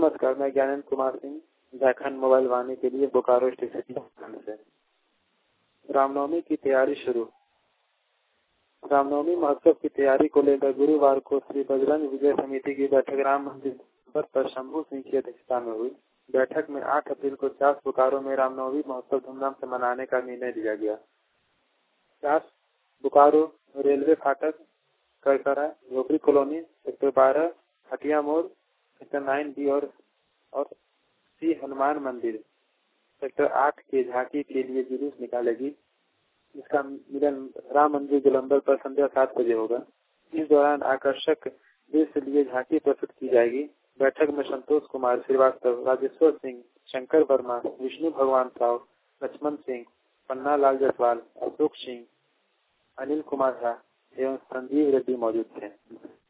नमस्कार, मैं ज्ञानंद कुमार सिंह झारखंड मोबाइल वाणी के लिए बोकारो स्टेशन से। रामनवमी की तैयारी शुरू। रामनवमी महोत्सव की तैयारी को लेकर गुरुवार को श्री बजरंग विजय समिति की बैठक राम मंदिर पर शंभू सिंह की अध्यक्षता में हुई। बैठक में 8 अप्रैल को 4 बोकारो में रामनवमी महोत्सव धूमधाम से मनाने का निर्णय लिया गया। 4 बोकारो रेलवे फाटक, करकरा, झोपड़ी कॉलोनी, सेक्टर 12, हटिया मोड़, सेक्टर 9B और सी हनुमान मंदिर सेक्टर 8 के झांकी के लिए जुलूस निकालेगी, जिसका मिलन राम मंदिर गोलंबर पर संध्या 7 बजे होगा। इस दौरान आकर्षक दृश्य लिए झांकी प्रस्तुत की जाएगी। बैठक में संतोष कुमार श्रीवास्तव, राजेश्वर सिंह, शंकर वर्मा, विष्णु भगवान साव, लक्ष्मण सिंह, पन्ना लाल जायसवाल, अशोक सिंह, अनिल कुमार झा एवं संजीव रेड्डी मौजूद थे।